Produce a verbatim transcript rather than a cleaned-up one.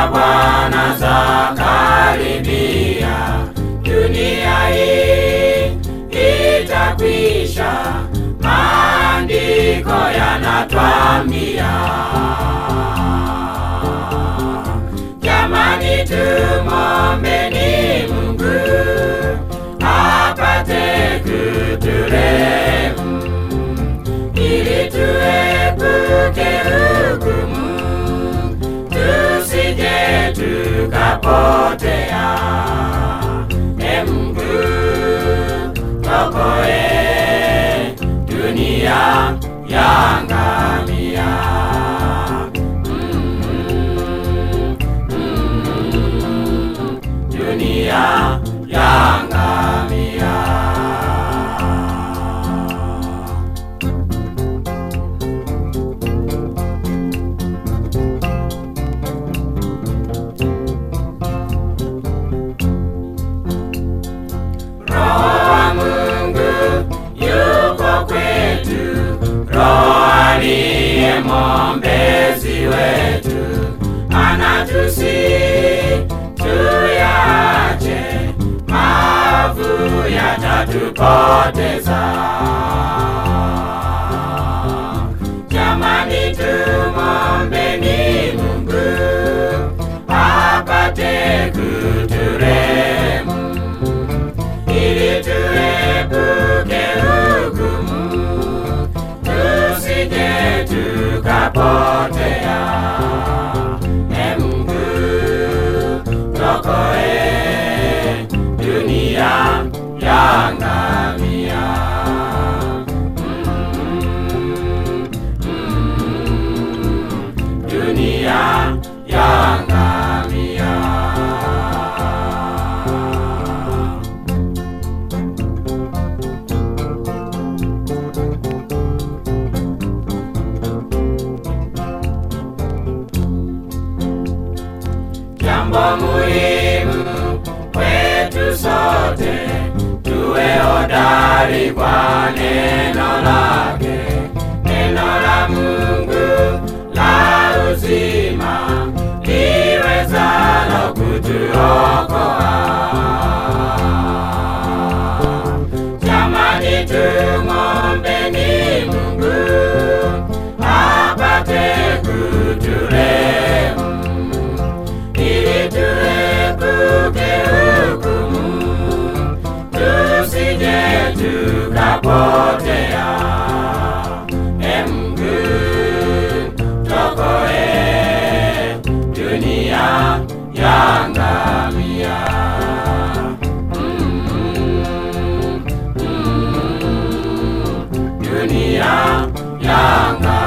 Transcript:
za Bwana zakaribia, dunia hii itakwisha, maandiko yanatuambia. Jamani, tumwombeni Mungu apate kuturehemu, ili tuepuke hukumu, tusije tukapotea. E Mungu, tuokoe, dunia yaangamia. Dunia yaangamia. Roho wa Mungu yuko kwetu, Roho aliye mwombezi wetu, anatusihi tuyache maovu yatatupoteza. Jamani, tumwombeni Mungu apate kuturehemu, ili tuepuke hukumu, tusije tukapotea. E Mungu, tuokoe, dunia yaangamia. Mm, mm, dunia yaangamia. Jambo muhimu kwetu sote, tuwe hodari kwa neno lake, neno la Mungu la uzima, liwezalo kutuokoa. Jamani, tumwombeni Mungu apate kuturehemu, ili tuepuke hukumu, tusije tukapotea. E Mungu, tuokoe, dunia yaangamia. Mm, mm, dunia yaangamia.